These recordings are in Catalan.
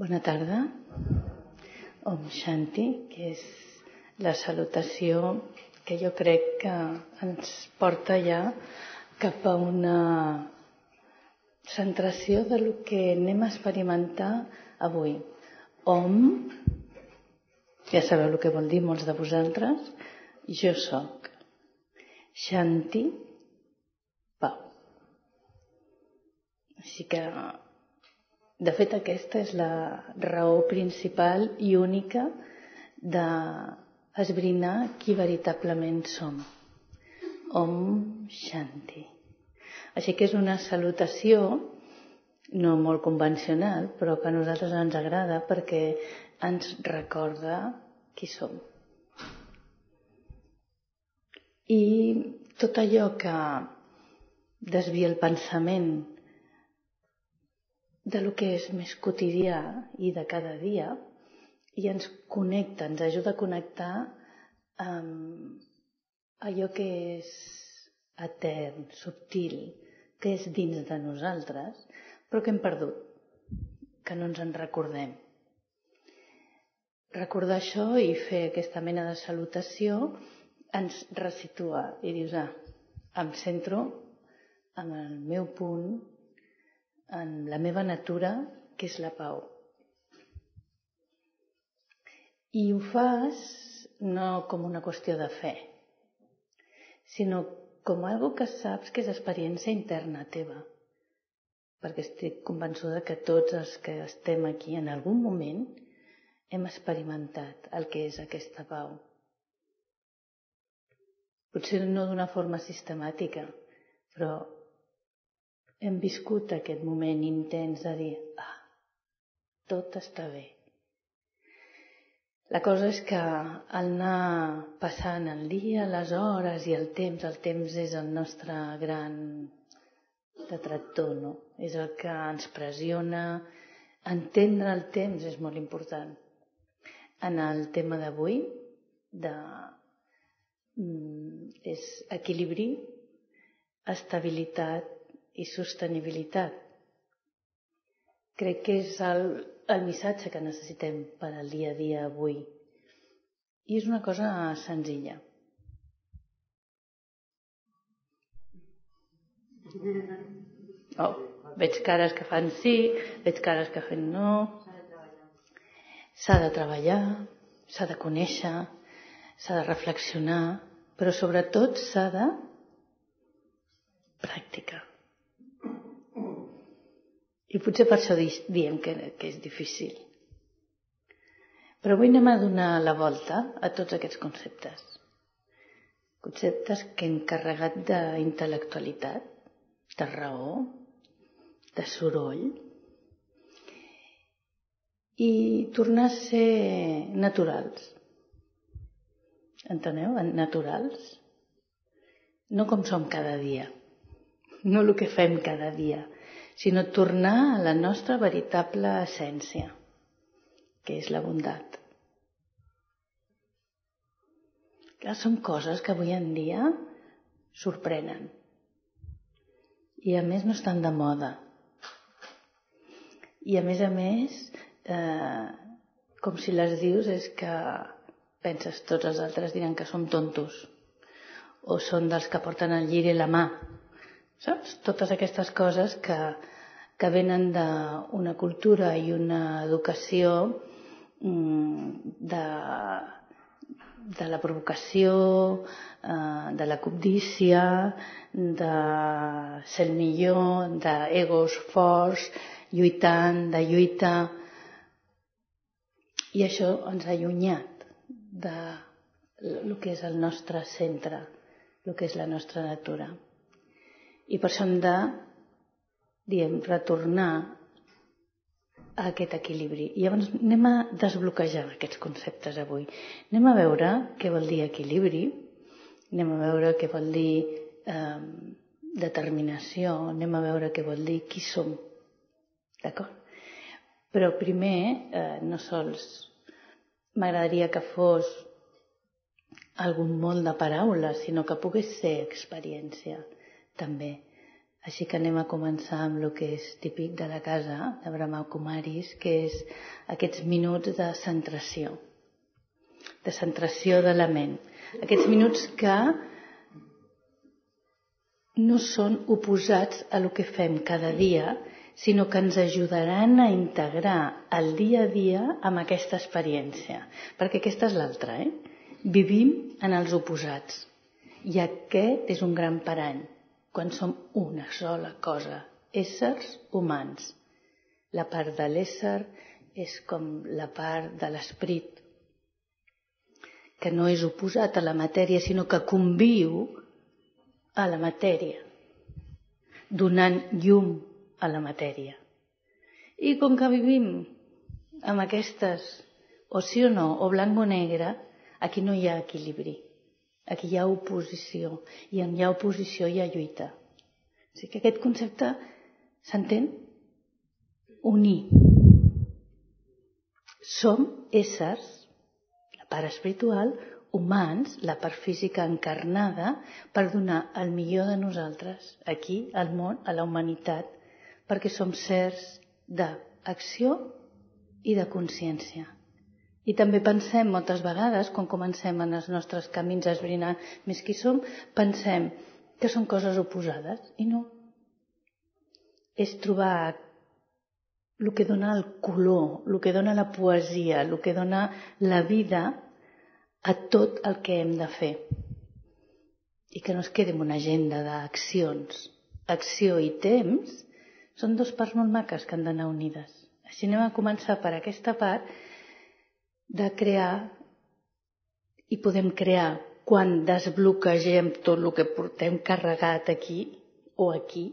Bona tarda. Om Shanti, que és la salutació que jo crec que ens porta ja cap a una centració del que anem a experimentar avui. Om, ja sabeu el que vol dir molts de vosaltres, jo soc. Shanti, pau. Així que, de fet, aquesta és la raó principal i única d'esbrinar qui veritablement som. Om Shanti. Així que és una salutació no molt convencional, però que a nosaltres ens agrada perquè ens recorda qui som. I tot allò que desvia el pensament de lo que és més quotidià i de cada dia i ens connecta, ens ajuda a connectar amb allò que és etern, subtil, que és dins de nosaltres, però que hem perdut, que no ens en recordem. Recordar això i fer aquesta mena de salutació ens resitua i dius, em centro en el meu punt, en la meva natura, que és la pau. I ho fas no com una qüestió de fe, sinó com algo que saps que és experiència interna teva. Perquè estic convençuda que tots els que estem aquí en algun moment hem experimentat el que és aquesta pau. Potser no d'una forma sistemàtica, però hem viscut aquest moment intens de dir, tot està bé. La cosa és que al anar passant el dia, les hores i el temps és el nostre gran detractor, no? És el que ens pressiona. Entendre el temps és molt important. En el tema d'avui, és equilibri, estabilitat i sostenibilitat. Crec que és el missatge que necessitem per al dia a dia avui. I és una cosa senzilla. Veig cares que fan sí, veig cares que fan no. S'ha de treballar, s'ha de conèixer, s'ha de reflexionar, però sobretot s'ha de practicar. I potser per això diem que és difícil. Però avui anem a donar la volta a tots aquests conceptes. Conceptes que hem carregat d'intel·lectualitat, de raó, de soroll, i tornar a ser naturals. Enteneu? Naturals. No com som cada dia, no el que fem cada dia, sinó tornar a la nostra veritable essència, que és la bondat. Clar, són coses que avui en dia sorprenen i a més no estan de moda. I a més, com si les dius és que penses tots els altres diran que som tontos o són dels que porten el lliri a la mà. Saps? Totes aquestes coses que venen d'una cultura i una educació de la provocació, de la cobdícia, de ser el millor, d'egos forts, lluitant, de lluita. I això ens ha allunyat del que és el nostre centre, el que és la nostra natura. I per això hem de retornar a aquest equilibri. I llavors anem a desbloquejar aquests conceptes avui. Anem a veure què vol dir equilibri, anem a veure què vol dir determinació, anem a veure què vol dir qui som. D'acord? Però primer, no sols m'agradaria que fos algun molt de paraules, sinó que pogués ser experiència també. Així que anem a començar amb el que és típic de la casa de Brahma Kumaris, que és aquests minuts de centració de la ment. Aquests minuts que no són oposats a el que fem cada dia, sinó que ens ajudaran a integrar el dia a dia amb aquesta experiència. Perquè aquesta és l'altra, Vivim en els oposats. I aquest és un gran parany, quan som una sola cosa, éssers humans. La part de l'ésser és com la part de l'esperit, que no és oposat a la matèria, sinó que conviu a la matèria, donant llum a la matèria. I com que vivim amb aquestes, o sí o no, o blanc o negre, aquí no hi ha equilibri. Aquí hi ha oposició, i on hi ha oposició hi ha lluita. O sigui que aquest concepte s'entén? Unir. Som éssers, la part espiritual, humans, la part física encarnada, per donar el millor de nosaltres aquí, al món, a la humanitat, perquè som sers d'acció i de consciència. I també pensem moltes vegades, quan comencem en els nostres camins a esbrinar més qui som, pensem que són coses oposades, i no. És trobar el que dona el color, el que dona la poesia, el que dona la vida a tot el que hem de fer. I que no es quedi en una agenda d'accions. Acció i temps són dues parts molt maques que han d'anar unides. Així anem a començar per aquesta part de crear, i podem crear quan desbloquegem tot el que portem carregat aquí o aquí,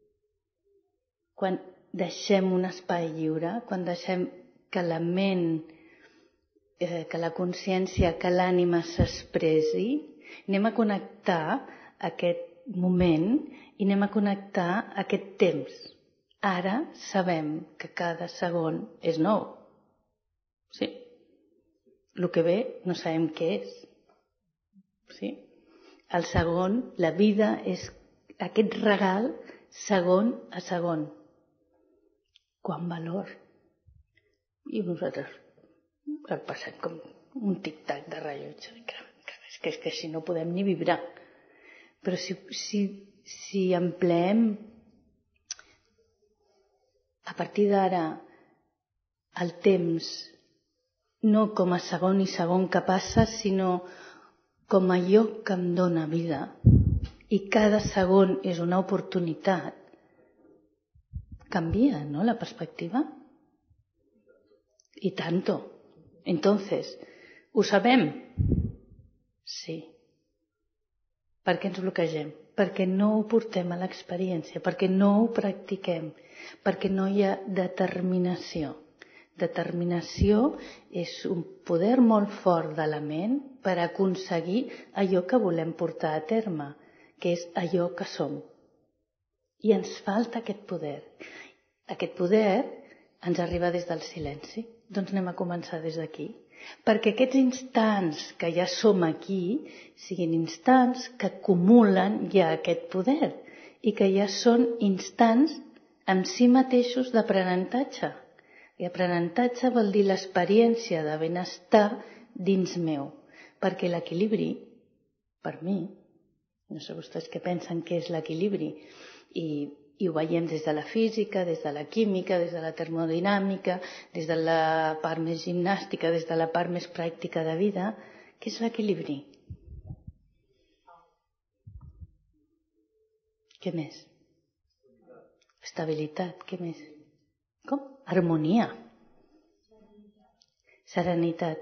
quan deixem un espai lliure, quan deixem que la ment, que la consciència, que l'ànima s'expressi, anem a connectar aquest moment i anem a connectar aquest temps. Ara sabem que cada segon és nou. Sí? El que ve no sabem què és. Sí? El segon, la vida, és aquest regal segon a segon. Quant valor. I nosaltres el passem com un tic-tac de rellotge. És que així no podem ni vibrar. Però si empleem a partir d'ara el temps no com a segon i segon que passa, sinó com allò que em dóna vida. I cada segon és una oportunitat. Canvia, ¿no?, la perspectiva. Y tanto. Entonces, ho sabem? Sí. Per què ens bloquegem? Perquè no ho portem a l'experiència, perquè no ho practiquem, perquè no hi ha determinació. Determinació és un poder molt fort de la ment per aconseguir allò que volem portar a terme, que és allò que som. I ens falta aquest poder. Aquest poder ens arriba des del silenci. Doncs anem a començar des d'aquí. Perquè aquests instants que ja som aquí siguin instants que acumulen ja aquest poder i que ja són instants en si mateixos d'aprenentatge. I aprenentatge vol dir l'experiència de benestar dins meu. Perquè l'equilibri, per mi, no sé vostès què pensen que és l'equilibri, i ho veiem des de la física, des de la química, des de la termodinàmica, des de la part més gimnàstica, des de la part més pràctica de vida, què és l'equilibri? Què més? Estabilitat, què més? Com? Harmonia. Serenitat.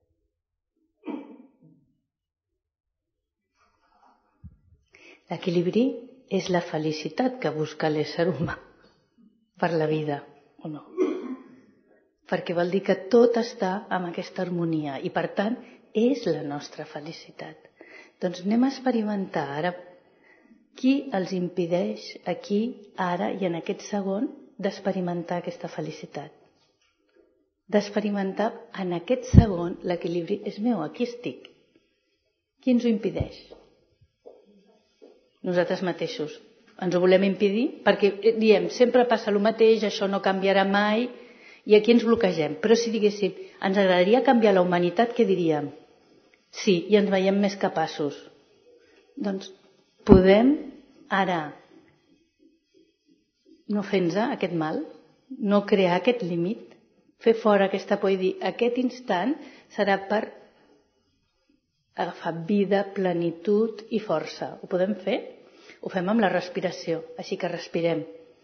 L'equilibri és la felicitat que busca l'ésser humà per la vida, o no? Perquè vol dir que tot està en aquesta harmonia i, per tant, és la nostra felicitat. Doncs anem a experimentar ara qui els impedeix aquí, ara i en aquest segon d'experimentar aquesta felicitat. D'experimentar en aquest segon l'equilibri és meu, aquí estic. Qui ens ho impedeix? Nosaltres mateixos. ens ho volem impedir, perquè diem, sempre passa el mateix, això no canviarà mai, i aquí ens bloquegem. Però si diguéssim, ens agradaria canviar la humanitat, què diríem? Sí, i ens veiem més capaços. Doncs podem ara no fer-nos aquest mal, no crear aquest límit, fer fora aquesta por i dir, aquest instant serà per agafar vida, plenitud i força. Ho podem fer? Ho fem amb la respiració, així que respirem.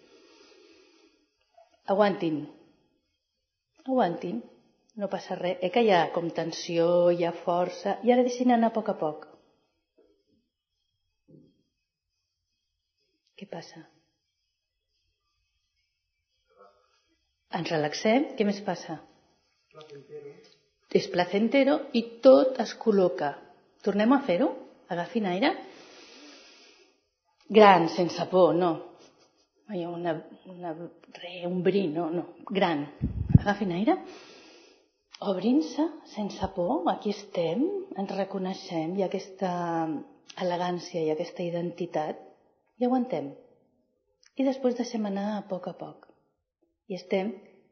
Aguantin. Aguantin. No passa res. Que hi ha com tensió, hi ha força, i ara deixin anar a poc. Què passa? Ens relaxem, què més passa? És placentero i tot es col·loca. Tornem a fer-ho? Agafin aire. Gran, sense por, no. Un bri, no. Gran. Agafin aire. Obrin-se, sense por. Aquí estem, ens reconeixem. Hi ha aquesta elegància i aquesta identitat. I aguantem. I després deixem anar a poc. I estem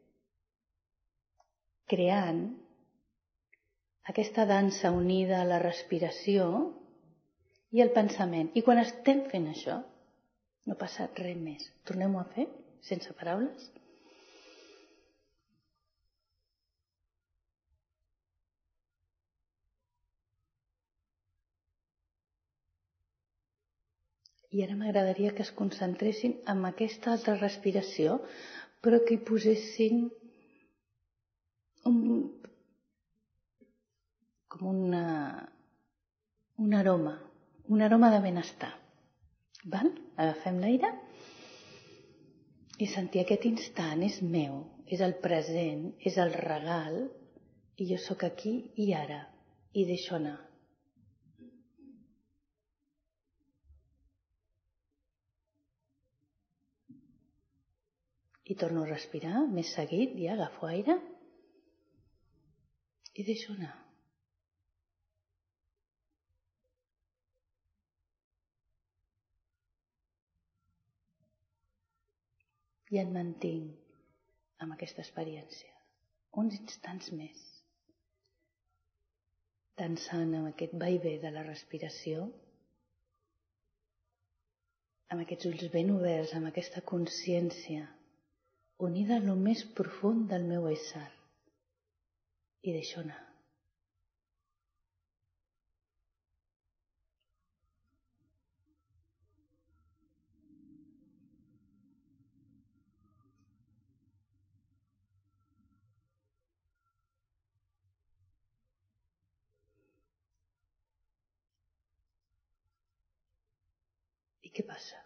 creant aquesta dansa unida a la respiració i el pensament. I quan estem fent això, no passa res més. Tornem-ho a fer, sense paraules. I ara m'agradaria que es concentressin en aquesta altra respiració, però que hi posessin com un aroma de benestar. Val? Agafem l'aire i sentir aquest instant és meu, és el present, és el regal, i jo sóc aquí i ara, i deixo anar. I torno a respirar, més seguit, i agafo aire i deixo anar. I em mantinc amb aquesta experiència. Uns instants més. Dansant amb aquest vaivé de la respiració, amb aquests ulls ben oberts, amb aquesta consciència unida a lo més profund del meu ésser. I deixo anar. I què passa?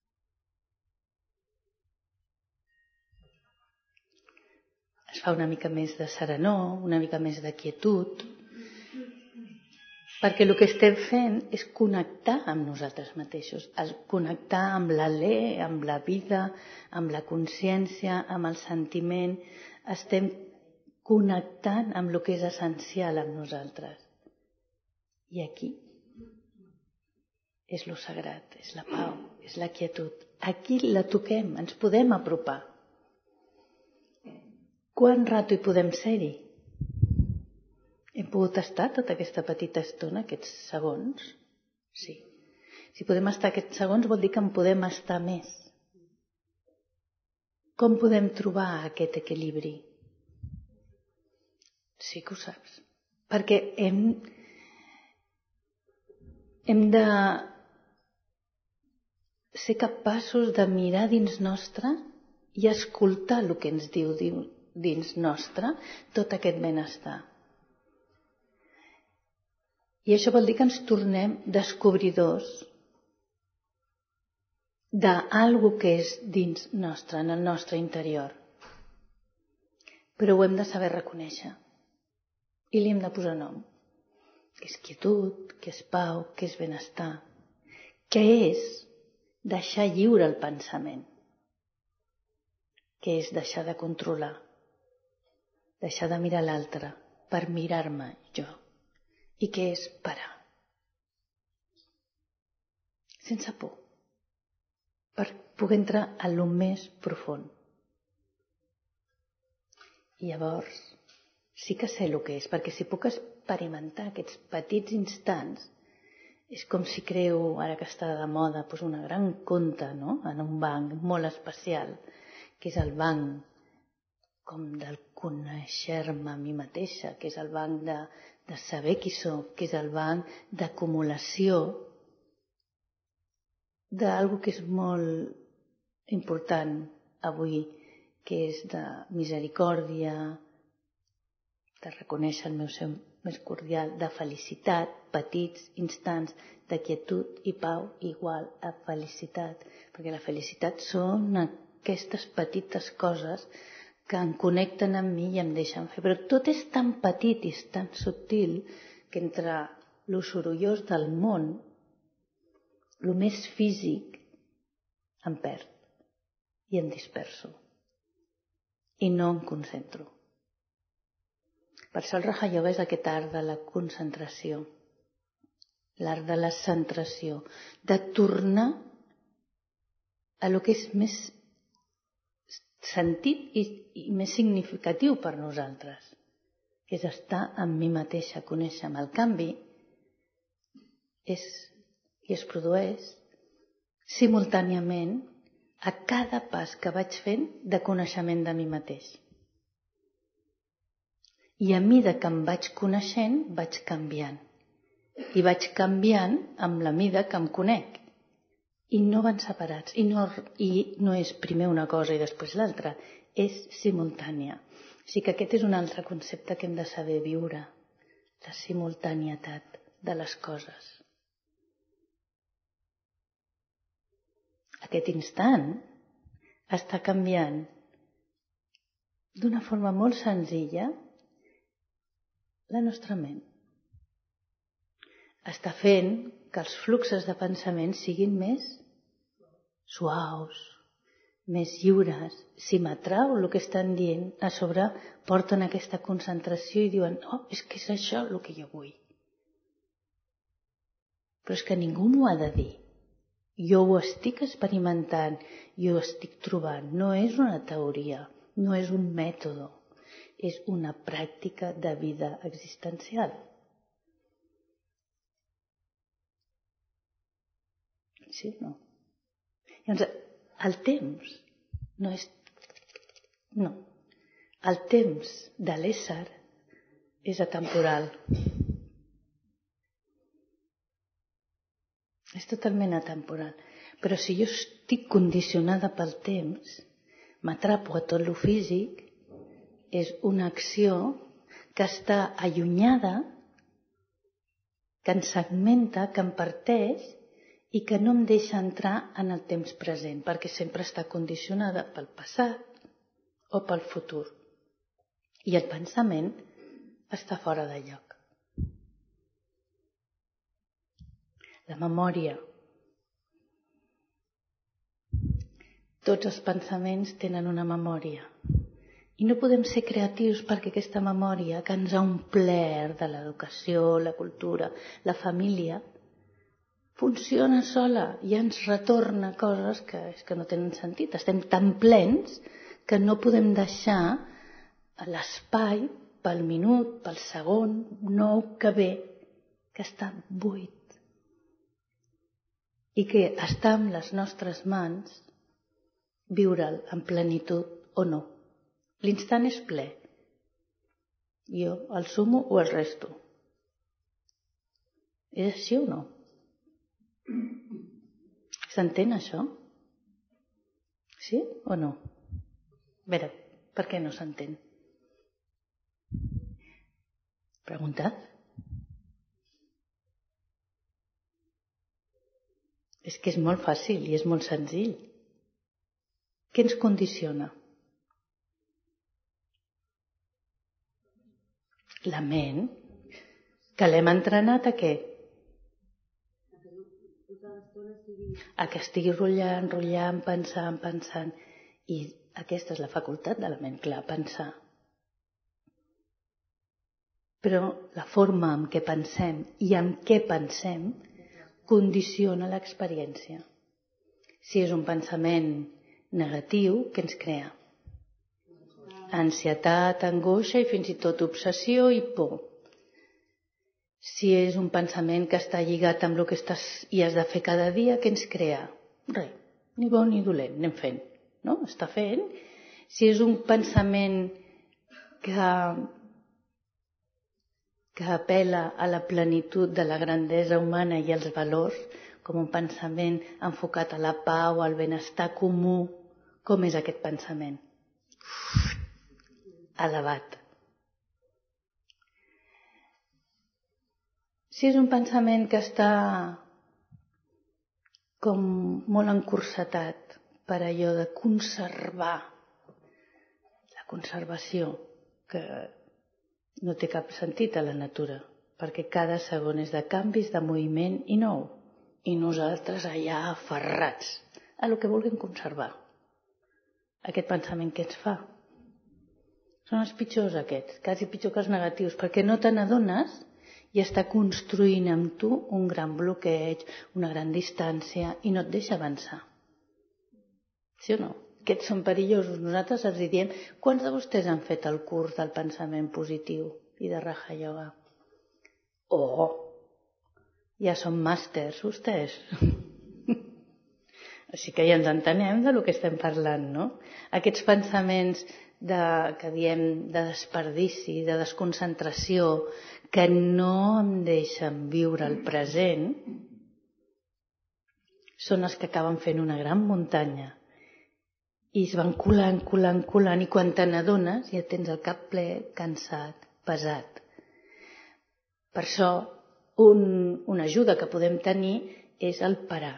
Es fa una mica més de serenor, una mica més de quietud, perquè el que estem fent és connectar amb nosaltres mateixos, connectar amb l'alè, amb la vida, amb la consciència, amb el sentiment. Estem connectant amb el que és essencial amb nosaltres. I aquí és lo sagrat, és la pau, és la quietud. Aquí la toquem, ens podem apropar. Quant rato hi podem ser-hi? Hem pogut estar tota aquesta petita estona, aquests segons? Sí. Si podem estar aquests segons vol dir que en podem estar més. Com podem trobar aquest equilibri? Sí que ho saps. Perquè hem de ser capaços de mirar dins nostre i escoltar el que ens diu dins nostre tot aquest benestar. I això vol dir que ens tornem descobridors d'algo que és dins nostre, en el nostre interior. Però ho hem de saber reconèixer. I li hem de posar nom. Que és quietud, que és pau, que és benestar. Que és deixar lliure el pensament. Que és deixar de controlar. Deixar de mirar l'altre per mirar-me jo. I què és parar. Sense por. per poder entrar a lo més profund. I llavors sí que sé el que és, perquè si puc experimentar aquests petits instants, és com si creo, ara que està de moda, doncs una gran compta, no? En un banc molt especial, que és el banc com del conèixer-me a mi mateixa, que és el banc de saber qui soc, que és el banc d'acumulació d'algo que és molt important avui, que és de misericòrdia, de reconèixer el meu ser més cordial, de felicitat, petits instants de quietud i pau igual a felicitat, perquè la felicitat són aquestes petites coses que em connecten amb mi i em deixen fer, però tot és tan petit i és tan subtil que entre lo sorollós del món, lo més físic, em perd i em disperso i no em concentro. Per això el Raja Yoga és aquest art de la concentració, l'art de la centració, de tornar a lo que és més sentit i més significatiu per nosaltres, que és estar amb mi mateixa, conèixer-me. El canvi és i es produeix simultàniament a cada pas que vaig fent de coneixement de mi mateix. I a mida que em vaig coneixent, vaig canviant. I vaig canviant amb la mida que em conec. I no van separats. I no és primer una cosa i després l'altra. És simultània. O sigui que aquest és un altre concepte que hem de saber viure. La simultanietat de les coses. Aquest instant està canviant d'una forma molt senzilla la nostra ment. Està fent que els fluxos de pensament siguin més suaus, més lliures. Si m'atrau el que estan dient, a sobre porten aquesta concentració i diuen és que és això el que jo vull. Però és que ningú m'ho ha de dir. Jo ho estic experimentant, jo ho estic trobant. No és una teoria, no és un mètode, és una pràctica de vida existencial. Sí o no? Llavors, el temps no és... No. El temps de l'ésser és atemporal. És totalment atemporal. Però si jo estic condicionada pel temps, m'atrapo a tot lo físic, és una acció que està allunyada, que em segmenta, que em parteix i que no em deixa entrar en el temps present, perquè sempre està condicionada pel passat o pel futur. I el pensament està fora de lloc. La memòria. Tots els pensaments tenen una memòria. I no podem ser creatius perquè aquesta memòria que ens ha omplert de l'educació, la cultura, la família, funciona sola i ens retorna coses que no tenen sentit. Estem tan plens que no podem deixar l'espai pel minut, pel segon nou que ve, que està buit. I que està en les nostres mans viure'l en plenitud o no. L'instant és ple. Jo el sumo o el resto. És així o no? S'entén això? Sí o no? A veure, per què no s'entén? Preguntat? És que és molt fàcil i és molt senzill. Què ens condiciona? La ment, que l'hem entrenat a què? A que estigui rotllant, pensant. I aquesta és la facultat de la ment, clar, pensar. Però la forma en què pensem i en què pensem condiciona l'experiència. Si és un pensament negatiu, què ens crea? Ansietat, angoixa i fins i tot obsessió i por. Si és un pensament que està lligat amb el que estàs i has de fer cada dia, què ens crea? Res, ni bo ni dolent, anem fent, no? Està fent. Si és un pensament que apel·la a la plenitud de la grandesa humana i els valors, com un pensament enfocat a la pau, al benestar comú, com és aquest pensament? Elevat. Si és un pensament que està com molt encursetat per allò de conservar, la conservació, que no té cap sentit a la natura, perquè cada segon és de canvis, de moviment i nou. I nosaltres allà aferrats a el que vulguem conservar. Aquest pensament què ens fa? Són els pitjors aquests, quasi pitjor que els negatius, perquè no te n'adones i està construint amb tu un gran bloqueig, una gran distància i no et deixa avançar. Sí o no? Aquests són perillosos. Nosaltres els diem, quants de vostès han fet el curs del pensament positiu i de Raja Yoga? Oh, ja són màsters vostès. Així que ja ens entenem de lo que estem parlant, no? Aquests pensaments que diem de desperdici, de desconcentració, que no em deixen viure el present, són els que acaben fent una gran muntanya i es van colant, i quan te n'adones ja tens el cap ple, cansat, pesat. Per això, una ajuda que podem tenir és el parar.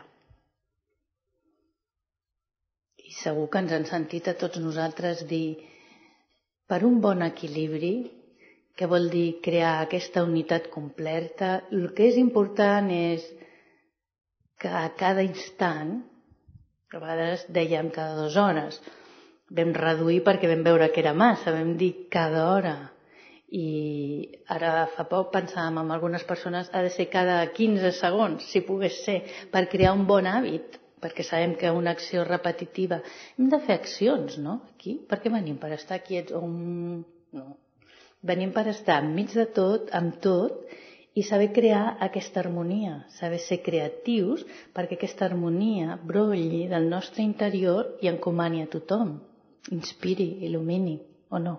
I segur que ens han sentit a tots nosaltres dir, per un bon equilibri, que vol dir crear aquesta unitat completa, el que és important és que a cada instant, a vegades dèiem cada 2 hores, vam reduir perquè vam veure que era massa, vam dir cada hora. I ara fa poc pensàvem amb algunes persones ha de ser cada 15 segons, si pogués ser, per crear un bon hàbit, perquè sabem que una acció repetitiva... Hem de fer accions, no? Aquí, per què venim? Per estar quiets? No. Venim per estar enmig de tot, amb tot, i saber crear aquesta harmonia, saber ser creatius perquè aquesta harmonia brolli del nostre interior i encomani a tothom, inspiri, il·lumini, o no?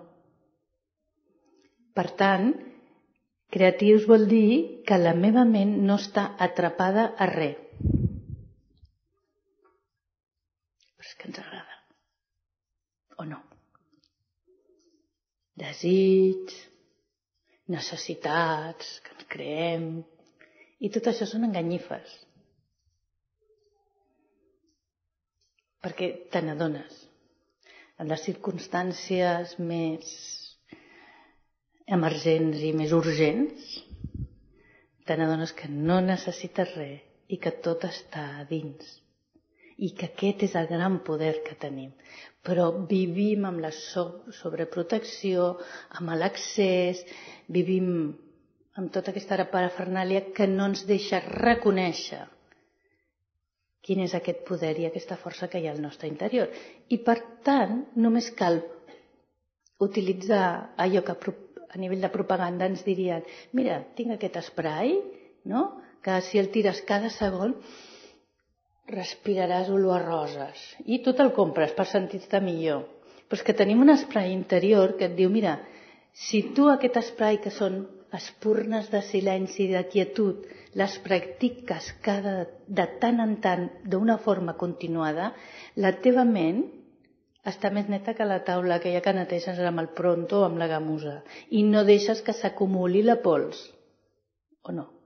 Per tant, creatius vol dir que la meva ment no està atrapada a res. Però és que ens agrada, o no? Desig, necessitats que ens creem, i tot això són enganyifes. Perquè te n'adones. En les circumstàncies més emergents i més urgents, te n'adones que no necessites res i que tot està a dins. I que aquest és el gran poder que tenim. Però vivim amb la sobreprotecció, amb l'accés, vivim amb tota aquesta parafernàlia que no ens deixa reconèixer quin és aquest poder i aquesta força que hi ha al nostre interior. I per tant, només cal utilitzar allò que a nivell de propaganda ens dirien, mira, tinc aquest spray, no? Que si el tires cada segon respiraràs olor a roses i tu te'l compres per sentir-te millor. Però és que tenim un spray interior que et diu, mira, si tu aquest spray que són espurnes de silenci i de quietud les practiques de tant en tant d'una forma continuada, la teva ment està més neta que la taula aquella que neteges amb el pronto o amb la gamusa i no deixes que s'acumuli la pols. O no?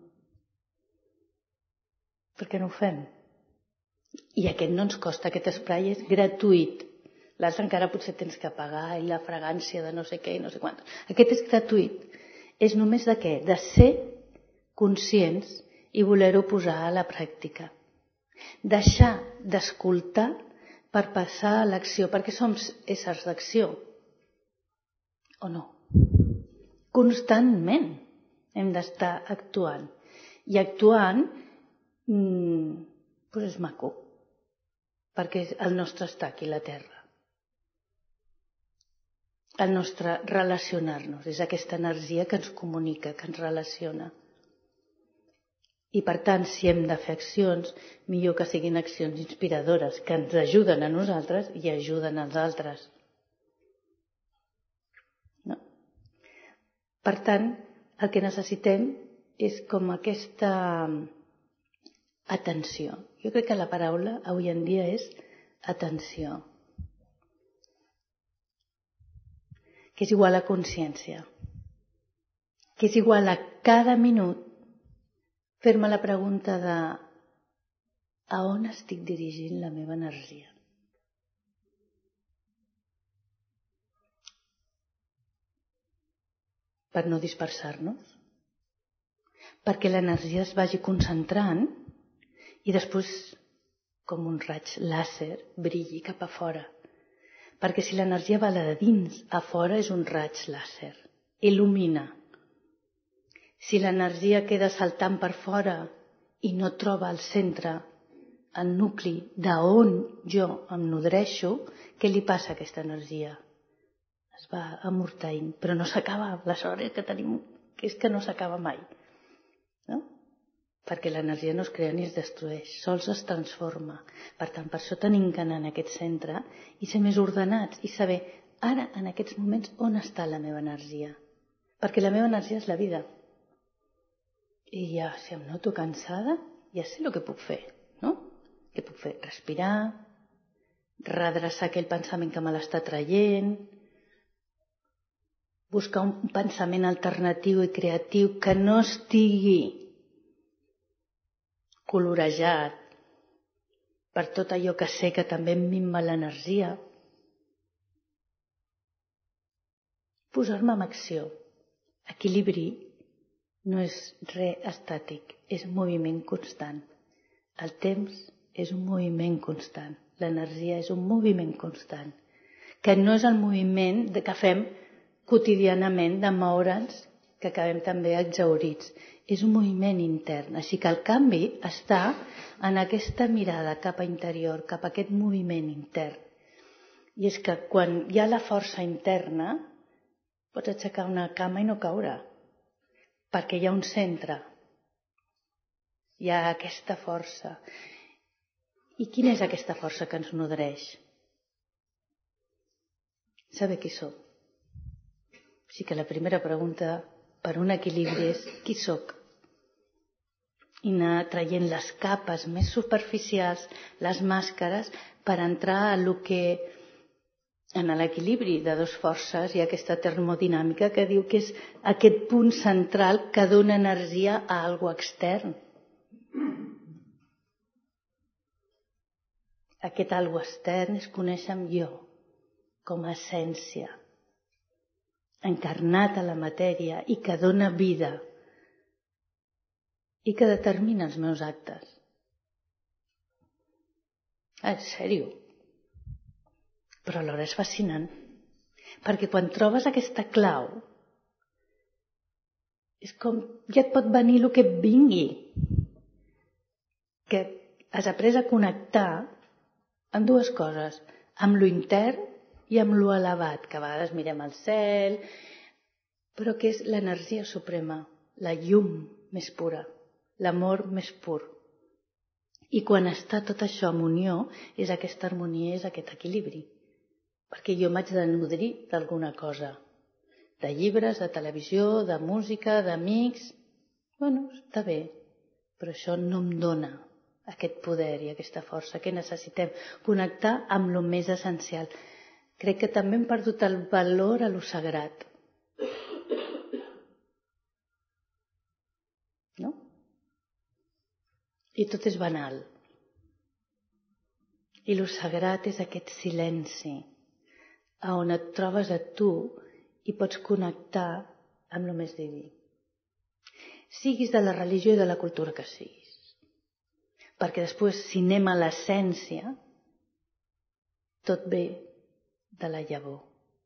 Per què no ho fem? I aquest no ens costa, aquest spray és gratuït. L'altre encara potser tens que pagar i la fragància de no sé què i no sé quant. Aquest és gratuït. És només de què? De ser conscients i voler-ho posar a la pràctica. Deixar d'escoltar per passar a l'acció, perquè som éssers d'acció. O no? Constantment hem d'estar actuant. I actuant doncs és maco. perquè el nostre està aquí a la Terra. El nostre relacionar-nos és aquesta energia que ens comunica, que ens relaciona. I per tant, si hem de fer accions, millor que siguin accions inspiradores, que ens ajuden a nosaltres i ajuden als altres. No? Per tant, el que necessitem és com aquesta atenció. Jo crec que la paraula avui en dia és atenció, que és igual a consciència, que és igual a cada minut fer-me la pregunta de a on estic dirigint la meva energia. Per no dispersar-nos, perquè l'energia es vagi concentrant i després, com un raig làser, brilli cap a fora. Perquè si l'energia va de dins a fora és un raig làser, il·lumina. Si l'energia queda saltant per fora i no troba el centre, el nucli d'on jo em nodreixo, què li passa a aquesta energia? Es va amortaint, però no s'acaba. La sort que tenim és que no s'acaba mai. No? Perquè l'energia no es crea ni es destrueix, sols es transforma. Per tant, per això tenim que anar en aquest centre i ser més ordenats i saber ara, en aquests moments, on està la meva energia. Perquè la meva energia és la vida. I ja, si em noto cansada, ja sé el que puc fer, no? Què puc fer? Respirar, redreçar aquell pensament que me l'està traient, buscar un pensament alternatiu i creatiu que no estigui colorejat per tot allò que sé que també em minva l'energia. Posar-me en acció. Equilibri no és res estàtic, és moviment constant. El temps és un moviment constant. L'energia és un moviment constant. Que no és el moviment que fem quotidianament de moure'ns, que acabem també exhaurits. És un moviment intern. Així que el canvi està en aquesta mirada cap a interior, cap a aquest moviment intern. I és que quan hi ha la força interna, pots aixecar una cama i no caure. Perquè hi ha un centre, hi ha aquesta força. I quina és aquesta força que ens nodreix? Saber qui som. Així que la primera pregunta per un equilibri és qui soc? I anar traient les capes més superficials, les màscares, per entrar a lo que en l'equilibri de dues forces hi ha aquesta termodinàmica que diu que és aquest punt central que dona energia a algo extern. Aquest algo extern es coneixem jo com a essència, encarnat a la matèria i que dona vida i que determina els meus actes. En sèrio. Però alhora és fascinant, perquè quan trobes aquesta clau, és com ja et pot venir el que et vingui, que has après a connectar amb dues coses, amb lo intern i amb lo elevat, que a vegades mirem al cel, però que és l'energia suprema, la llum més pura, l'amor més pur. I quan està tot això en unió, és aquesta harmonia, és aquest equilibri. Perquè jo m'haig de nodrir d'alguna cosa, de llibres, de televisió, de música, d'amics. Bueno, està bé, però això no em dona aquest poder i aquesta força que necessitem. Connectar amb lo més essencial. Crec que també hem perdut el valor a lo sagrat. No? I tot és banal. I lo sagrat és aquest silenci, a on et trobes a tu i pots connectar amb el més diví. Siguis de la religió i de la cultura que siguis. Perquè després, si anem a l'essència, tot ve de la llavor.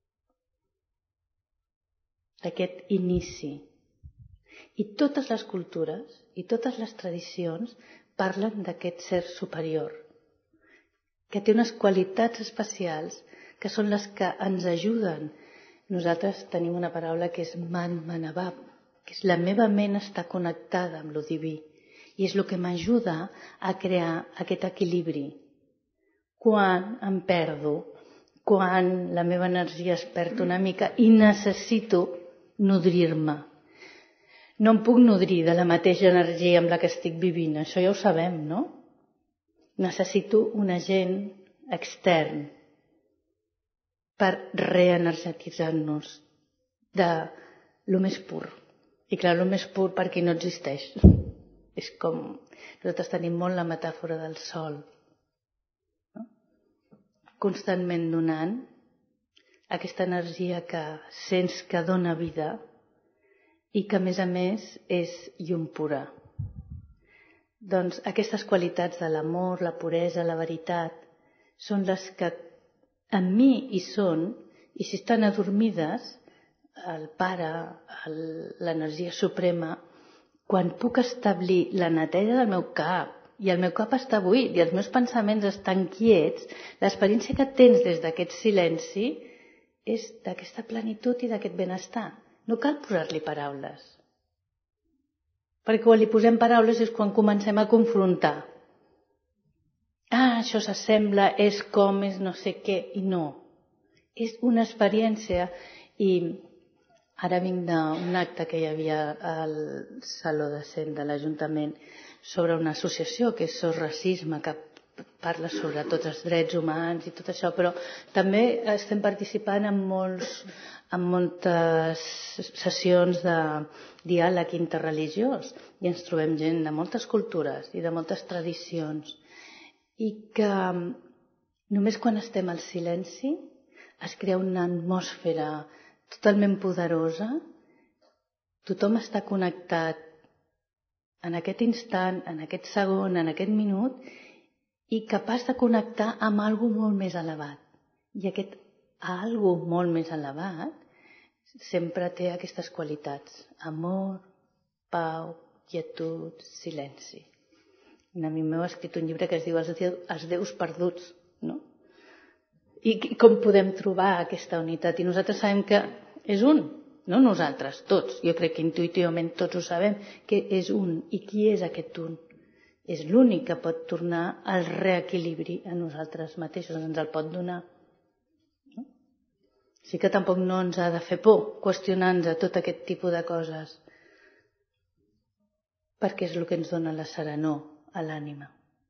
D'aquest inici. I totes les cultures i totes les tradicions parlen d'aquest ser superior, que té unes qualitats especials que són les que ens ajuden. Nosaltres tenim una paraula que és man-manabab, que és la meva ment està connectada amb lo diví i és el que m'ajuda a crear aquest equilibri. Quan em perdo, quan la meva energia es perd una mica i necessito nodrir-me. No em puc nodrir de la mateixa energia amb la que estic vivint, això ja ho sabem, no? Necessito un agent extern per reenergetitzar-nos de lo més pur. I clar, lo més pur per qui no existeix. És com... Nosaltres tenim molt la metàfora del sol. No? Constantment donant aquesta energia que sents que dona vida i que a més és llum pura. Doncs aquestes qualitats de l'amor, la puresa, la veritat, són les que en mi hi són, i si estan adormides, el Pare, l'energia suprema, quan puc establir la neteja del meu cap, i el meu cap està buit, i els meus pensaments estan quiets, l'experiència que tens des d'aquest silenci és d'aquesta plenitud i d'aquest benestar. No cal posar-li paraules. Perquè quan li posem paraules és quan comencem a confrontar. Això s'assembla, és com, és no sé què, i no. És una experiència i ara vinc d'un acte que hi havia al Saló de Cent de l'Ajuntament sobre una associació que és SOS Racisme, que parla sobre tots els drets humans i tot això, però també estem participant en moltes sessions de diàleg interreligiós i ens trobem gent de moltes cultures i de moltes tradicions i que només quan estem al silenci es crea una atmosfera totalment poderosa, tothom està connectat en aquest instant, en aquest segon, en aquest minut i capaç de connectar amb alguna molt més elevat. I aquest alguna molt més elevat sempre té aquestes qualitats: amor, pau, quietud, silenci. Un amic meu ha escrit un llibre que es diu Els déus perduts, no? I com podem trobar aquesta unitat? I nosaltres sabem que és un, no nosaltres, tots. Jo crec que intuïtivament tots ho sabem, que és un. I qui és aquest un? És l'únic que pot tornar al reequilibri a nosaltres mateixos, ens el pot donar. No? Sí que tampoc no ens ha de fer por qüestionar-nos tot aquest tipus de coses, perquè és el que ens dona la serenor a l'ànima.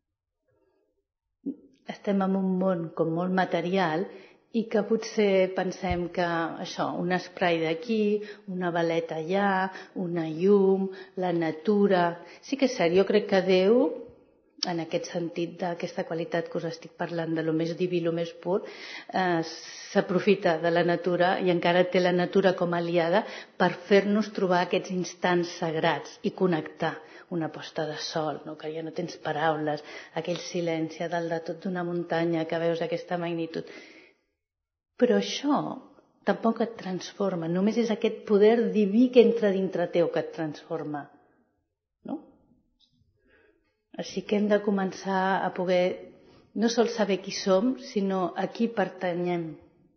Estem en un món com molt material i que potser pensem que això, un esprai d'aquí, una veleta allà, una llum, la natura... Sí que és cert, jo crec que Déu, en aquest sentit d'aquesta qualitat que us estic parlant, de lo més diví, lo més pur, s'aprofita de la natura i encara té la natura com a aliada per fer-nos trobar aquests instants sagrats i connectar. Una posta de sol, no? Que ja no tens paraules, aquell silenci a dalt de tot d'una muntanya que veus aquesta magnitud. Però això tampoc et transforma, només és aquest poder diví que entra dintre teu que et transforma. No? Així que hem de començar a poder no sols saber qui som, sinó a qui pertanyem.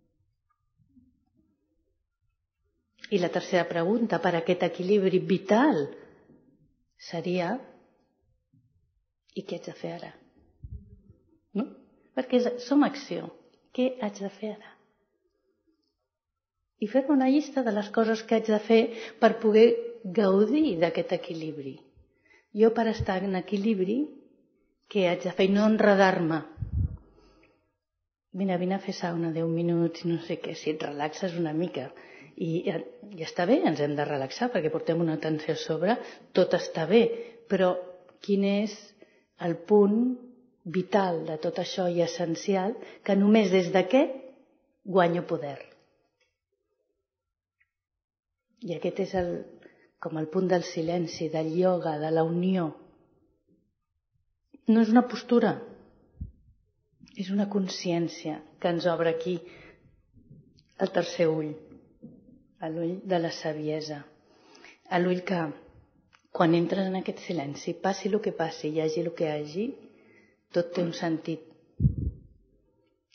I la tercera pregunta, per aquest equilibri vital, seria: i què haig de fer ara? No? Perquè som acció. Què haig de fer ara? I fer-me una llista de les coses que haig de fer per poder gaudir d'aquest equilibri. Jo, per estar en equilibri, què haig de fer? I no enredar-me. Vine a fer sauna 10 minuts, no sé què, si et relaxes una mica. I ja està bé, ens hem de relaxar perquè portem una tensió a sobre, tot està bé, però quin és el punt vital de tot això i essencial que només des d'aquest guanyo poder? I aquest és com el punt del silenci, del ioga, de la unió. No és una postura, és una consciència que ens obre aquí el tercer ull, a l'ull de la saviesa, a l'ull que quan entres en aquest silenci, passi el que passi, hi hagi el que hi hagi, tot té un sentit.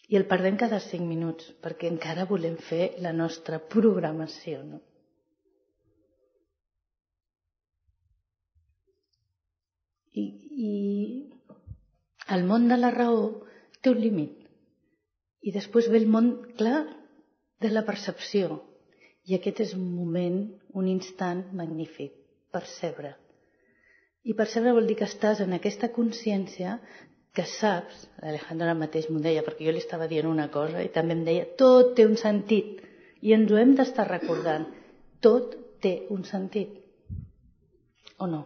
I el perdem cada 5 minuts, perquè encara volem fer la nostra programació, no? I el món de la raó té un límit. I després ve el món, clar, de la percepció. I aquest és un moment, un instant magnífic, percebre. I percebre vol dir que estàs en aquesta consciència que saps, l'Alejandro ara mateix m'ho deia, perquè jo li estava dient una cosa i també em deia, tot té un sentit. I ens ho hem d'estar recordant. Tot té un sentit. O no?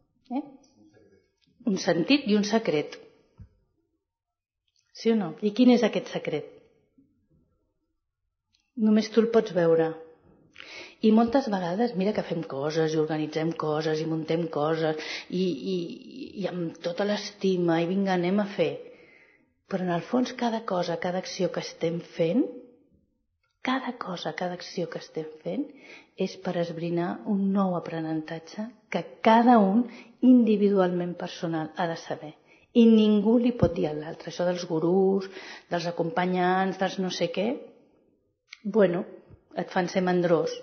Un sentit i un secret. Sí o no? I quin és aquest secret? Només tu el pots veure. I moltes vegades, mira que fem coses i organitzem coses i muntem coses i amb tota l'estima i vinga, anem a fer. Però en el fons cada cosa, cada acció que estem fent, cada cosa, cada acció que estem fent és per esbrinar un nou aprenentatge que cada un individualment personal ha de saber. I ningú li pot dir a l'altre. Això dels gurús, dels acompanyants, dels no sé què, bueno, et fan ser mandrós.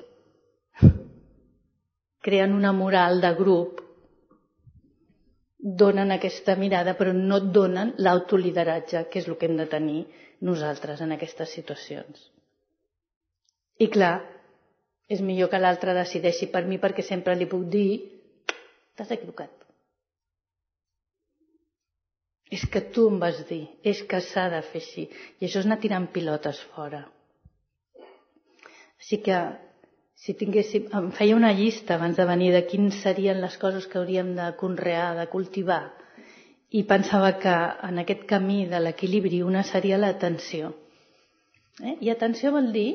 Creen una moral de grup, donen aquesta mirada, però no et donen l'autolideratge, que és el que hem de tenir nosaltres en aquestes situacions. I clar, és millor que l'altre decideixi per mi, perquè sempre li puc dir, t'has equivocat. És que tu em vas dir, és que s'ha de fer així. I això és anar tirant pilotes fora. Així que, si tinguéssim, em feia una llista abans de venir de quines serien les coses que hauríem de conrear, de cultivar, i pensava que en aquest camí de l'equilibri una seria l'atenció. I atenció vol dir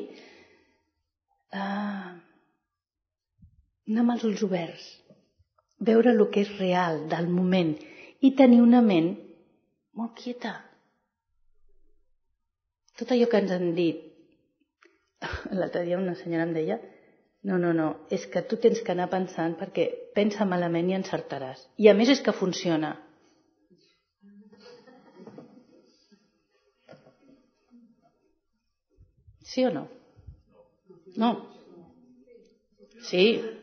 anar amb els ulls oberts, veure el que és real, del moment, i tenir una ment molt quieta. Tot allò que ens han dit, l'altre dia una senyora em deia, no, és que tu tens que anar pensant perquè pensa malament i encertaràs. I a més és que funciona. Sí o no? No. Sí.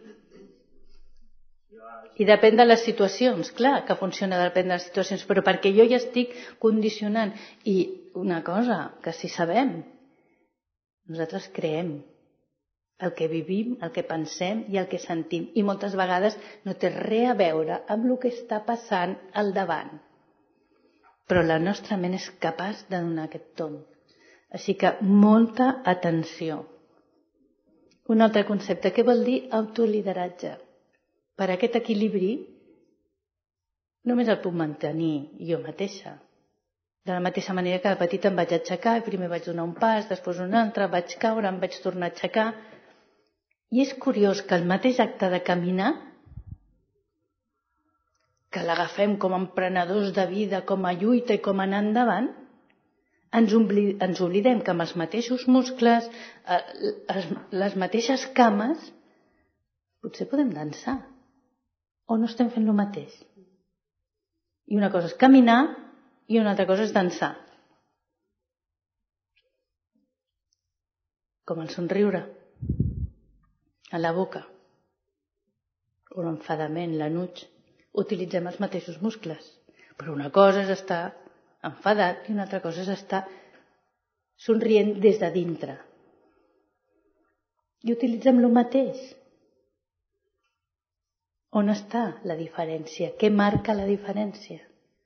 I depèn de les situacions, clar que funciona, depèn de les situacions, però perquè jo ja estic condicionant. I una cosa, que si sabem, nosaltres creem el que vivim, el que pensem i el que sentim. I moltes vegades no té res a veure amb el que està passant al davant. Però la nostra ment és capaç de donar aquest tomb. Així que molta atenció. Un altre concepte, què vol dir autolideratge? Per aquest equilibri només el puc mantenir jo mateixa. De la mateixa manera que de petita em vaig aixecar, primer vaig donar un pas, després un altre, vaig caure, em vaig tornar a aixecar. I és curiós que el mateix acte de caminar, que l'agafem com a emprenedors de vida, com a lluita i com a anar endavant, ens oblidem que amb els mateixos muscles, les mateixes cames, potser podem dansar. O no estem fent el mateix. I una cosa és caminar i una altra cosa és dansar. Com el somriure. A la boca, o l'enfadament, l'enuig, utilitzem els mateixos muscles. Però una cosa és estar enfadat i una altra cosa és estar somrient des de dintre. I utilitzem el mateix. On està la diferència? Què marca la diferència?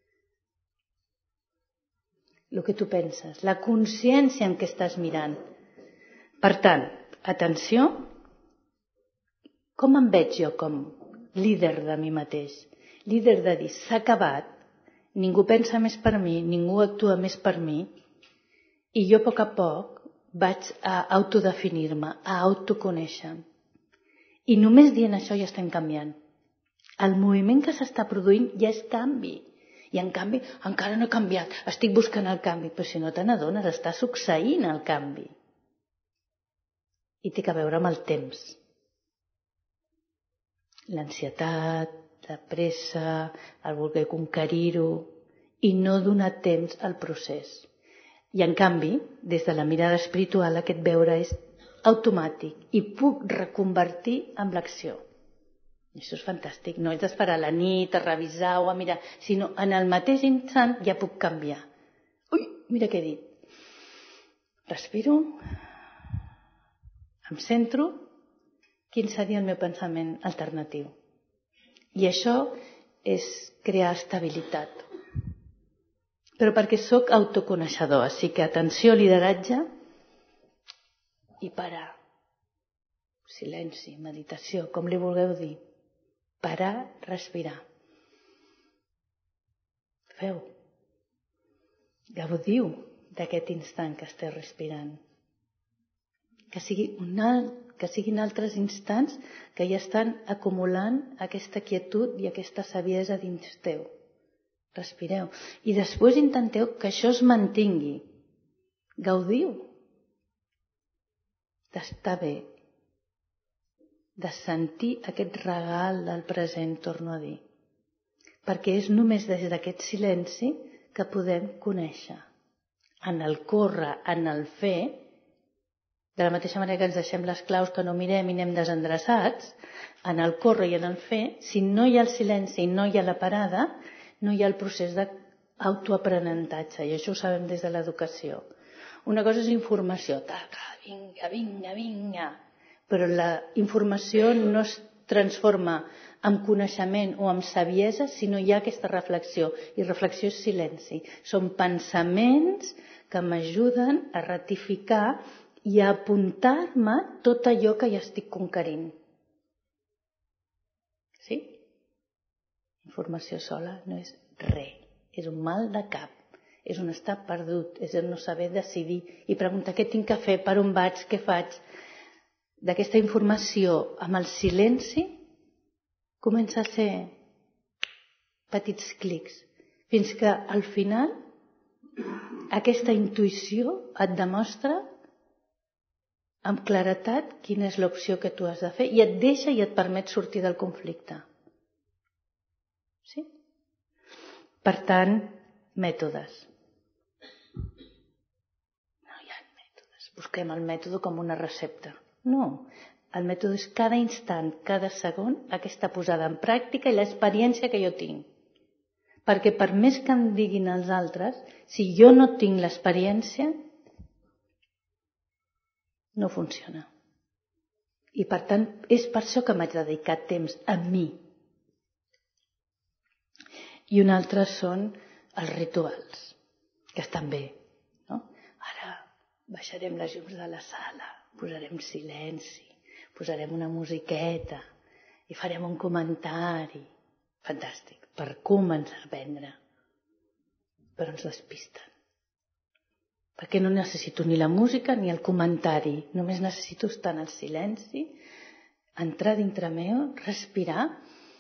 El que tu penses, la consciència en què estàs mirant. Per tant, atenció. Com em veig jo com líder de mi mateix? Líder de dir, s'ha acabat, ningú pensa més per mi, ningú actua més per mi, i jo a poc vaig a autodefinir-me, a autoconèixer-me. I només dient això ja estem canviant. El moviment que s'està produint ja és canvi. I en canvi, encara no he canviat, estic buscant el canvi, però si no te n'adones, està succeint el canvi. I té a veure amb el temps. L'ansietat, la pressa, el voler conquerir-ho i no donar temps al procés. I en canvi, des de la mirada espiritual, aquest veure és automàtic i puc reconvertir en l'acció. I això és fantàstic, no és d'esperar la nit a revisar o a mirar, sinó en el mateix instant ja puc canviar. Ui, mira què he dit. Respiro, em centro, quin seria el meu pensament alternatiu. I això és crear estabilitat. Però perquè sóc autoconeixedor, així que atenció, lideratge i parar. Silenci, meditació, com li vulgueu dir. Parar, respirar. Feu. Gaudiu d'aquest instant que esteu respirant. Que siguin altres instants que ja estan acumulant aquesta quietud i aquesta saviesa dins teu. Respireu. I després intenteu que això es mantingui. Gaudiu d'estar bé, de sentir aquest regal del present, torno a dir. Perquè és només des d'aquest silenci que podem conèixer. En el córrer, en el fer, de la mateixa manera que ens deixem les claus que no mirem i anem desendreçats, en el córrer i en el fer, si no hi ha el silenci i no hi ha la parada, no hi ha el procés d'autoaprenentatge, i això ho sabem des de l'educació. Una cosa és informació, vinga, vinga, vinga, però la informació no es transforma en coneixement o en saviesa si no hi ha aquesta reflexió, i reflexió és silenci. Són pensaments que m'ajuden a ratificar i a apuntar-me tot allò que ja estic conquerint. Sí? Informació sola no és res, és un mal de cap, és un estar perdut, és el no saber decidir i preguntar què tinc que fer, per on vaig, què faig. D'aquesta informació amb el silenci comença a ser petits clics, fins que al final aquesta intuïció et demostra amb claretat quina és l'opció que tu has de fer i et deixa i et permet sortir del conflicte. Sí? Per tant, mètodes. No hi ha mètodes. Busquem el mètode com una recepta. No, el mètode és cada instant, cada segon, aquesta posada en pràctica i l'experiència que jo tinc. Perquè per més que em diguin els altres, si jo no tinc l'experiència, no funciona. I per tant, és per això que m'haig de dedicar temps a mi. I un altre són els rituals, que estan bé. No? Ara baixarem les llums de la sala, posarem silenci, posarem una musiqueta i farem un comentari. Fantàstic, per començar a aprendre. Però ens despisten. Perquè no necessito ni la música ni el comentari. Només necessito estar en el silenci, entrar dintre meu, respirar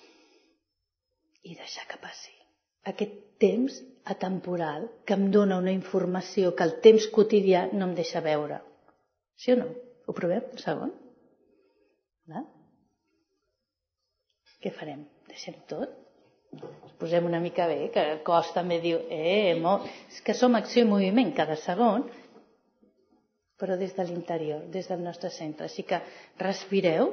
i deixar que passi. Aquest temps atemporal que em dona una informació que el temps quotidià no em deixa veure. Sí o no? Ho provem un segon? Va? Què farem? Deixem tot? Ens posem una mica bé, que el cos també diu és que som acció i moviment cada segon, però des de l'interior, des del nostre centre. Així que respireu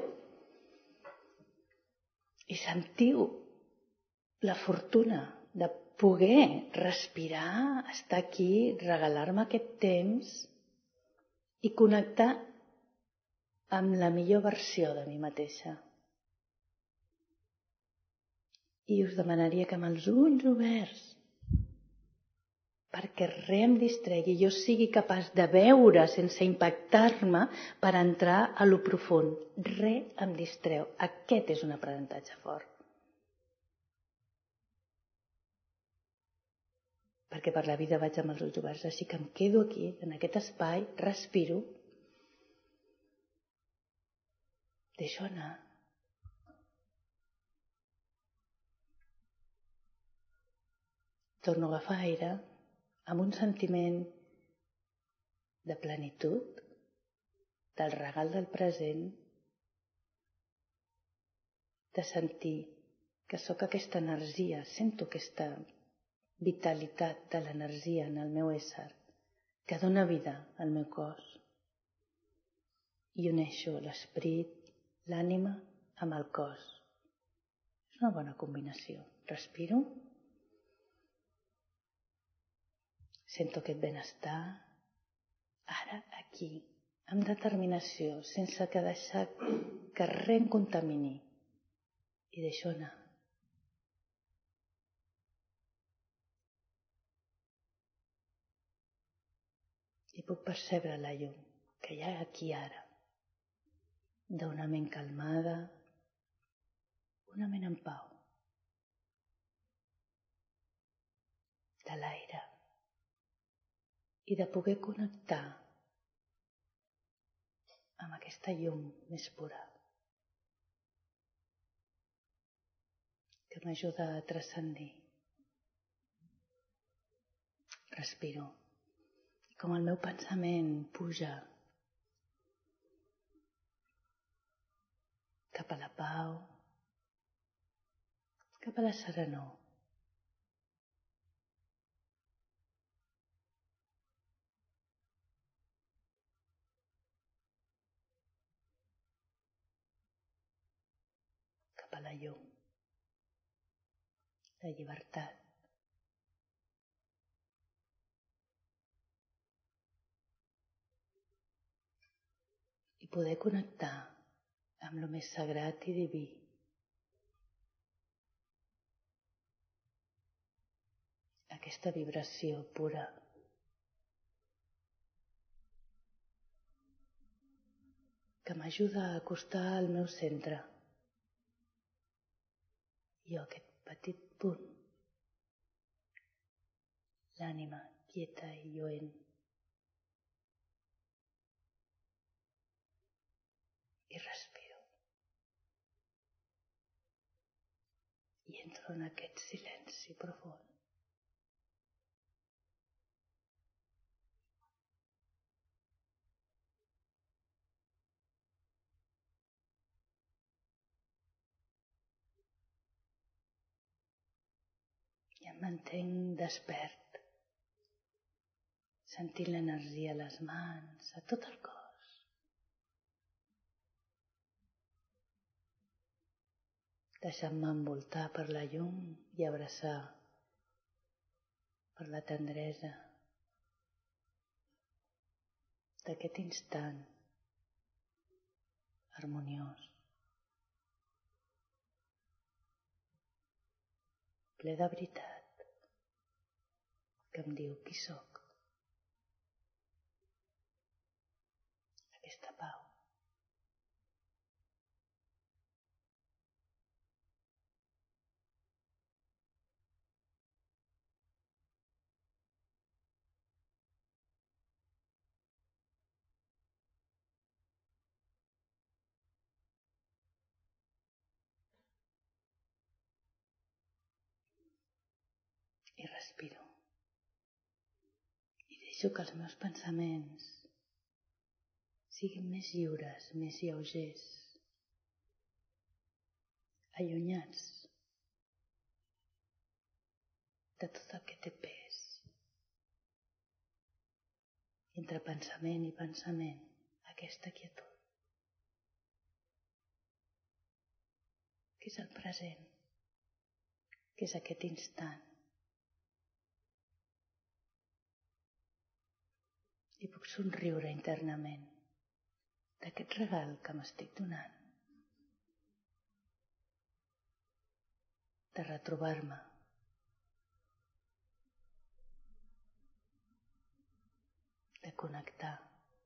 i sentiu la fortuna de poder respirar, estar aquí, regalar-me aquest temps i connectar amb la millor versió de mi mateixa. I us demanaria que amb els ulls oberts, perquè res em distregui, jo sigui capaç de veure sense impactar-me per entrar a lo profund. Res em distreu. Aquest és un aprenentatge fort. Perquè per la vida vaig amb els ulls oberts, així que em quedo aquí, en aquest espai, respiro, deixo anar. Torno a agafar aire amb un sentiment de plenitud, del regal del present, de sentir que sóc aquesta energia, sento aquesta vitalitat de l'energia en el meu ésser, que dona vida al meu cos i uneixo l'esperit, l'ànima amb el cos. És una bona combinació. Respiro. Sento aquest benestar. Ara, aquí, amb determinació, sense que deixar que res em contamini. I deixo anar. I puc percebre la llum que hi ha aquí ara, d'una ment calmada, una ment en pau, de l'aire i de poder connectar amb aquesta llum més pura que m'ajuda a transcendir. Respiro. I com el meu pensament puja cap a la pau, cap a la serenor, cap a la llum, la llibertat. I poder connectar amb lo més sagrat i diví. Aquesta vibració pura. Que m'ajuda a acostar al meu centre. Jo, aquest petit punt. L'ànima quieta i lluent. I respiro. I entro en aquest silenci profund. I em mantenc despert, sentint l'energia a les mans, a tot el cos. Deixant-me envoltar per la llum i abraçar per la tendresa d'aquest instant harmoniós, ple de veritat, que em diu qui sóc. Aquesta pau. I respiro. I deixo que els meus pensaments siguin més lliures, més lleugers, allunyats de tot el que té pes. Entre pensament i pensament, aquesta quietud, que és el present, que és aquest instant. I puc somriure internament d'aquest regal que m'estic donant, de retrobar-me, de connectar.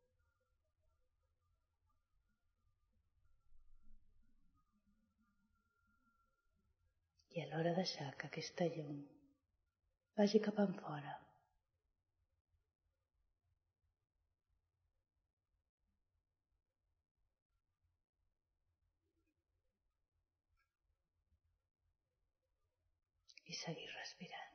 I alhora deixar que aquesta llum vagi cap enfora. I seguir respirant.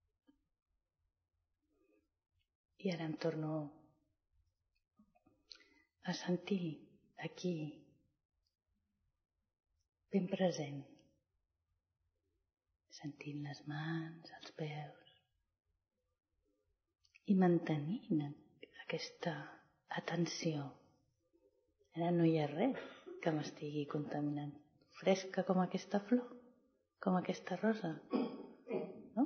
I ara em torno a sentir aquí, ben present, sentint les mans, els peus i mantenint aquesta atenció. Ara no hi ha res que m'estigui contaminant. Fresca com aquesta flor, com aquesta rosa, no?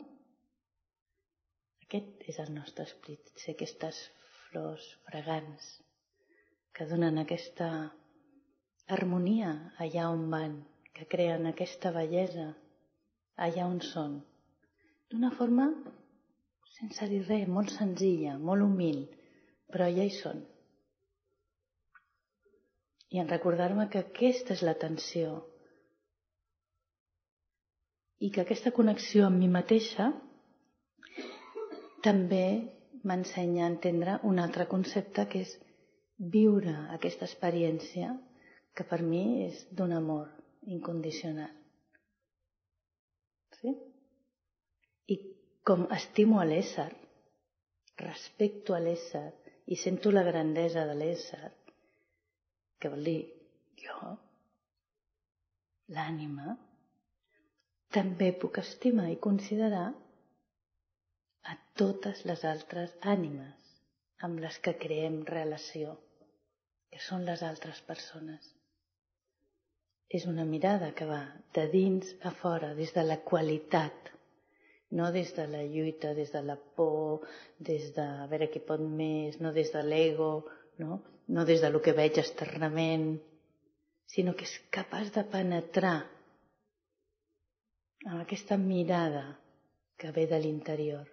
Aquest és el nostre esperit, ser aquestes flors fragants que donen aquesta harmonia allà on van, que creen aquesta bellesa allà on són. D'una forma sense dir res, molt senzilla, molt humil, però allà hi són. I en recordar-me que aquesta és l'atenció i que aquesta connexió amb mi mateixa també m'ensenya a entendre un altre concepte que és viure aquesta experiència que per mi és d'un amor incondicional. Sí? I com estimo a l'ésser, respecto a l'ésser i sento la grandesa de l'ésser, que vol dir jo, l'ànima, també puc estimar i considerar a totes les altres ànimes amb les que creem relació, que són les altres persones. És una mirada que va de dins a fora, des de la qualitat, no des de la lluita, des de la por, des de a veure qui pot més, no des de l'ego, no des de lo que veig externament, sinó que és capaç de penetrar amb aquesta mirada que ve de l'interior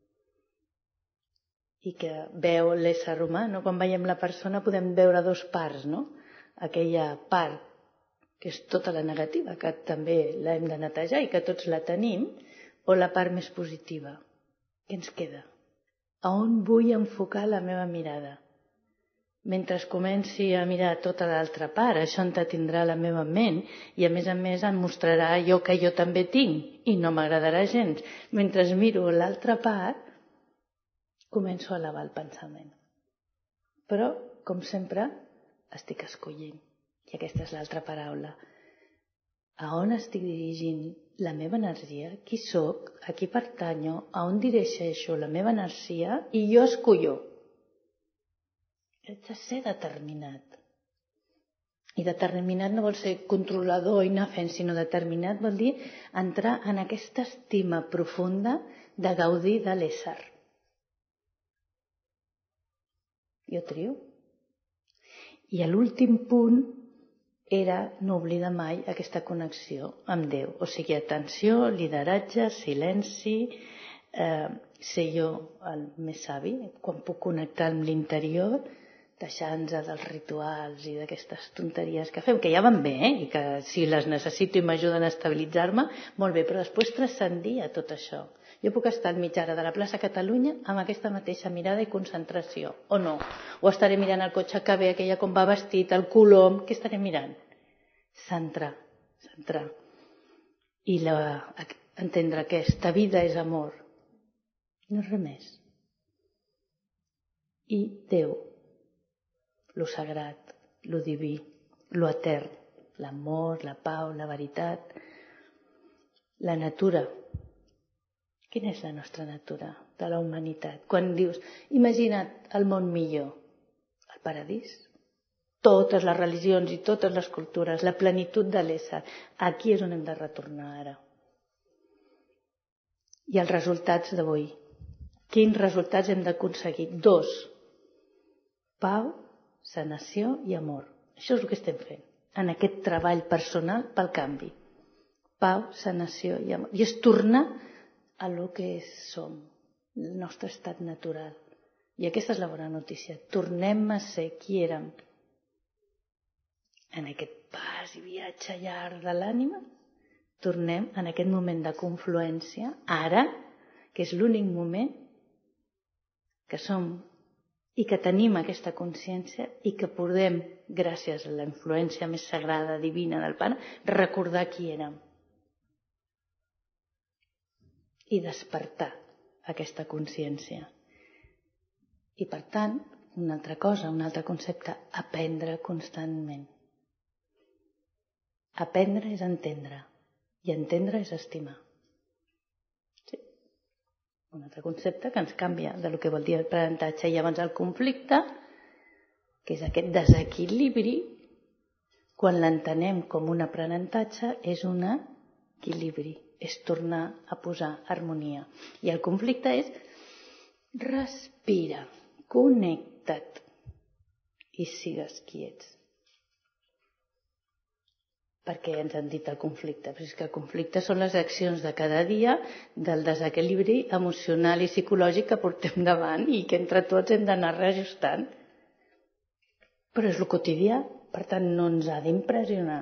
i que veu l'ésser humà. No? Quan veiem la persona podem veure dos parts, no? Aquella part que és tota la negativa, que també l'hem de netejar i que tots la tenim, o la part més positiva. Què ens queda? A on vull enfocar la meva mirada? Mentre comenci a mirar tota l'altra part, això entretindrà la meva ment i a més em mostrarà allò que jo també tinc i no m'agradarà gens. Mentre miro l'altra part, començo a elevar el pensament. Però, com sempre, estic escollint. I aquesta és l'altra paraula. A on estic dirigint la meva energia? Qui sóc? A qui pertanyo? A on dirigeixo la meva energia? I jo escollo. Haig de ser determinat. I determinat no vol ser controlador i anar fent, sinó determinat vol dir entrar en aquesta estima profunda de gaudir de l'ésser. Jo trio. I l'últim punt era no oblidar mai aquesta connexió amb Déu. O sigui, atenció, lideratge, silenci, ser jo el més savi, quan puc connectar amb l'interior, deixant-nos dels rituals i d'aquestes tonteries que fem, que ja van bé, i que si les necessito i m'ajuden a estabilitzar-me, molt bé, però després transcendir a tot això. Jo puc estar al mitjà de la plaça Catalunya amb aquesta mateixa mirada i concentració, o no? O estaré mirant el cotxe que ve, aquella com va vestit, el color, què estaré mirant? Centrar. I entendre que aquesta vida és amor. No és res més. I Déu, lo sagrat, lo diví, lo etern, l'amor, la pau, la veritat, la natura. Quina és la nostra natura de la humanitat? Quan dius, imagina't el món millor, el paradís, totes les religions i totes les cultures, la plenitud de l'ésser, aquí és on hem de retornar ara. I els resultats d'avui. Quins resultats hem d'aconseguir? 2. Pau, sanació i amor. Això és el que estem fent en aquest treball personal pel canvi. Pau, sanació i amor. I és tornar a lo que som, el nostre estat natural. I aquesta és la bona notícia. Tornem a ser qui érem. En aquest pas i viatge llarg de l'ànima, tornem en aquest moment de confluència, ara, que és l'únic moment que som i que tenim aquesta consciència i que podem, gràcies a la influència més sagrada, divina del Pare, recordar qui érem. I despertar aquesta consciència. I per tant, una altra cosa, un altre concepte, aprendre constantment. Aprendre és entendre, i entendre és estimar. Sí. Un altre concepte que ens canvia del que vol dir l'aprenentatge. I llavors el conflicte, que és aquest desequilibri, quan l'entenem com un aprenentatge, és un equilibri, és tornar a posar harmonia. I el conflicte és respira, connecta't i sigues quiets. Perquè ens han dit el conflicte? Però és que el conflicte són les accions de cada dia del desequilibri emocional i psicològic que portem davant i que entre tots hem d'anar reajustant. Però és el quotidià, per tant no ens ha d'impressionar.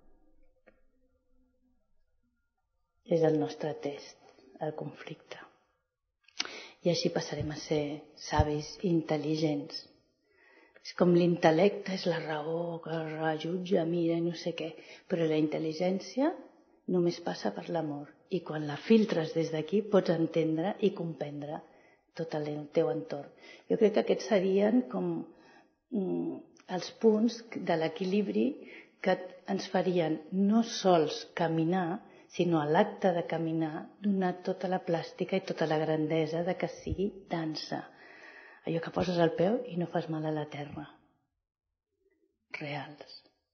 És el nostre test, el conflicte. I així passarem a ser savis i intel·ligents. És com l'intel·lecte és la raó, que jutja, mira i no sé què. Però la intel·ligència només passa per l'amor. I quan la filtres des d'aquí pots entendre i comprendre tot el teu entorn. Jo crec que aquests serien com els punts de l'equilibri que ens farien no sols caminar, sinó a l'acte de caminar donar tota la plàstica i tota la grandesa de que sigui dansa. Allò que poses al peu i no fas mal a la terra. Reals.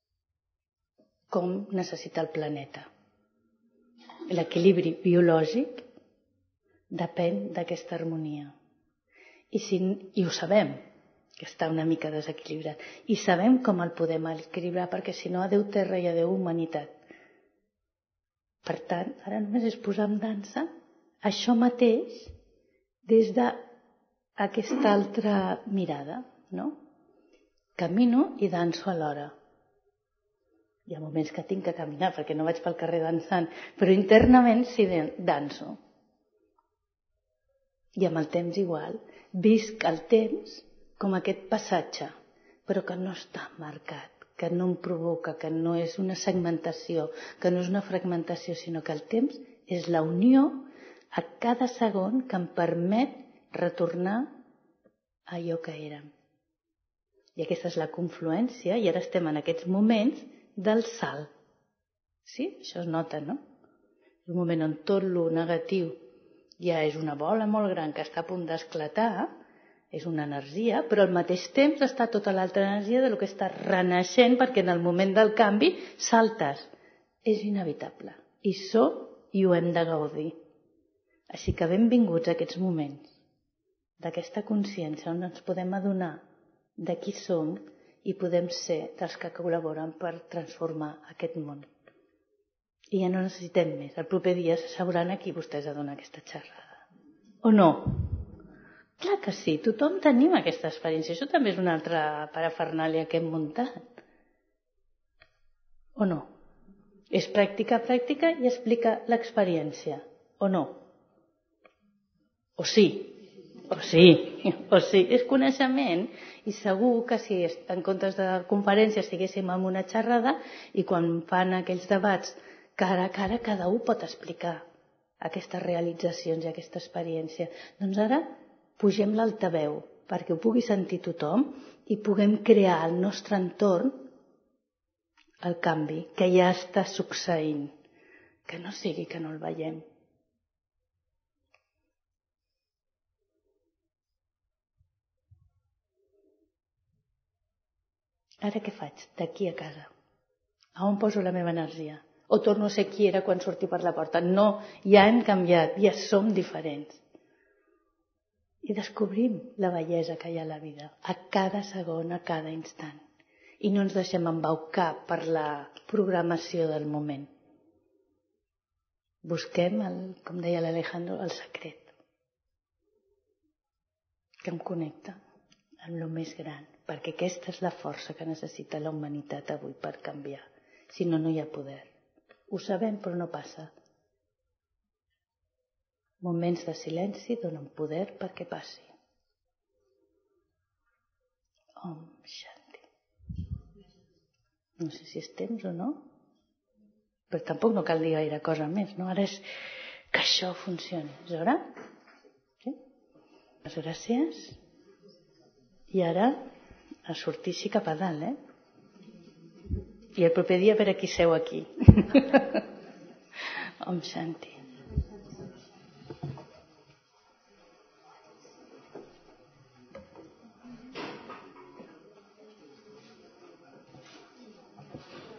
Com necessita el planeta. L'equilibri biològic depèn d'aquesta harmonia. I ho sabem, que està una mica desequilibrat. I sabem com el podem equilibrar, perquè si no, adeu terra i adeu humanitat. Per tant, ara només és posar en dansa això mateix des d'aquesta altra mirada, no? Camino i danso alhora. Hi ha moments que tinc que caminar perquè no vaig pel carrer dansant, però internament sí danso. I amb el temps igual. Visc el temps com aquest passatge, però que no està marcat, que no em provoca, que no és una segmentació, que no és una fragmentació, sinó que el temps és la unió a cada segon que em permet retornar a allò que érem. I aquesta és la confluència, i ara estem en aquests moments del salt. Sí? Això es nota, no? Un moment on tot lo negatiu ja és una bola molt gran que està a punt d'esclatar, és una energia, però al mateix temps està tota l'altra energia del que està renaixent, perquè en el moment del canvi saltes. És inevitable. I ho hem de gaudir. Així que benvinguts a aquests moments d'aquesta consciència on ens podem adonar de qui som i podem ser dels que col·laboren per transformar aquest món. I ja no necessitem més. El proper dia s'asseuran aquí vostès a donar aquesta xerrada. O no? Clar que sí, tothom tenim aquesta experiència. Això també és una altra parafernàlia que hem muntat. O no? És pràctica i explica l'experiència. O no? O sí? O sí. És coneixement. I segur que si en comptes de conferència estiguéssim en una xerrada i quan fan aquells debats cara a cara, cada un pot explicar aquestes realitzacions i aquesta experiència. Doncs ara pugem l'altaveu perquè ho pugui sentir tothom i puguem crear al nostre entorn el canvi que ja està succeint. Que no sigui que no el veiem. Ara què faig d'aquí a casa? A on poso la meva energia? O torno a ser qui era quan surti per la porta? No, ja hem canviat, ja som diferents. I descobrim la bellesa que hi ha a la vida, a cada segon, a cada instant. I no ens deixem embaucar per la programació del moment. Busquem, com deia l'Alejandro, el secret. Que em connecta amb el més gran. Perquè aquesta és la força que necessita la humanitat avui per canviar. Si no, no hi ha poder. Ho sabem, però no passa. Moments de silenci donen poder perquè passi. Om Shanti. No sé si és temps o no, però tampoc no cal dir gaire cosa més, no? Ara és que això funcioni. És hora? Sí? Moltes gràcies. I ara a sortir-s'hi cap a dalt, I el proper dia a veure qui seu aquí. Om Shanti.